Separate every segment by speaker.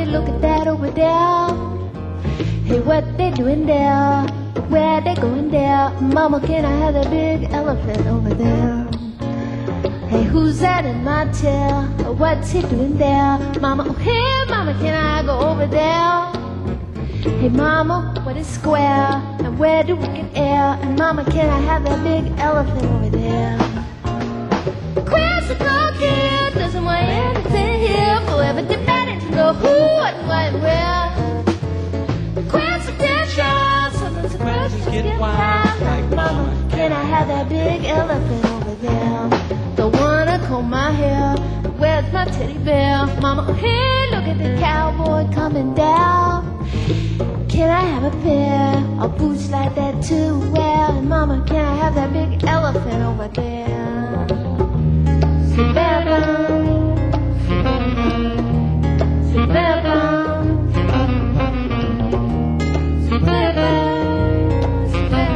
Speaker 1: look at that over there. Hey, what they doing there? Where they going there? Mama, can I have that big elephant over there? Hey, who's that in my tail? What's he doing there? Mama, oh hey, Mama, can I go over there? Hey, Mama, what is square? And where do we get air? And Mama, can I have that big elephant over there? Quizzical kid doesn't want anything here, forever demanding to know who, what, why, and where. Quizzical, sometimes the questions get wild. Like, Mama, can I have that big elephant over there? Don't wanna comb my hair, where's my teddy bear? Mama, oh hey, look at the cowboy coming down. Can I have a pair of boots like that too? Well, and Mama, can I have that big elephant over there? Suburban, suburban, suburban,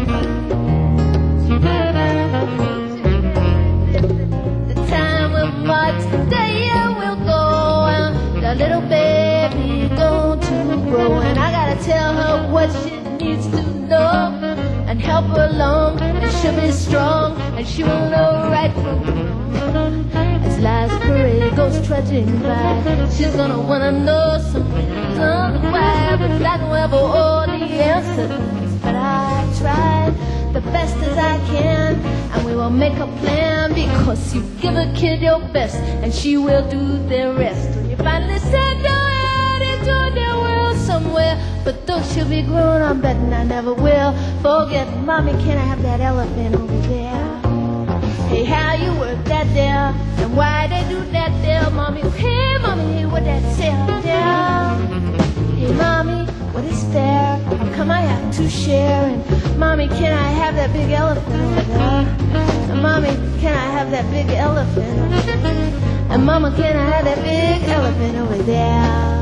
Speaker 1: suburban. The time will march, the day will go, and the little baby going to grow, and I gotta tell her what she needs to know and help her along, and she'll be strong, and she will know right from wrong. As life's parade goes trudging by, she's gonna wanna know some reasons on the why, but I don't have all the answers. But I tried the best as I can, and we will make a plan, because you give a kid your best, and she will do the rest. When you finally send her out into the world somewhere, but though she'll be grown, I'm betting I never will forget. Mommy, can I have that elephant over there? Hey, how you work that there, and why they do that there? Mommy, hey, Mommy, hey, what that say out there? Hey, Mommy, what is fair? How come I have to share? And Mommy, can I have that big elephant over there? And Mommy, can I have that big elephant over there? And Mama, can I have that big elephant over there?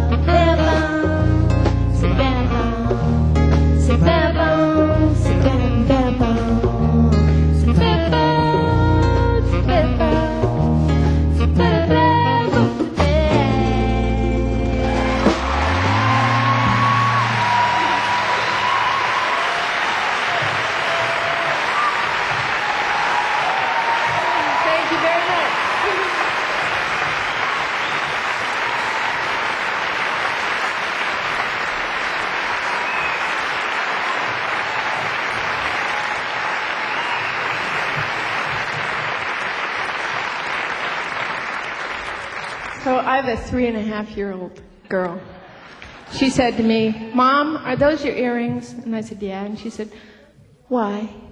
Speaker 2: So I have a 3.5-year-old girl. She said to me, "Mom, are those your earrings?" And I said, "Yeah." And she said, "Why?"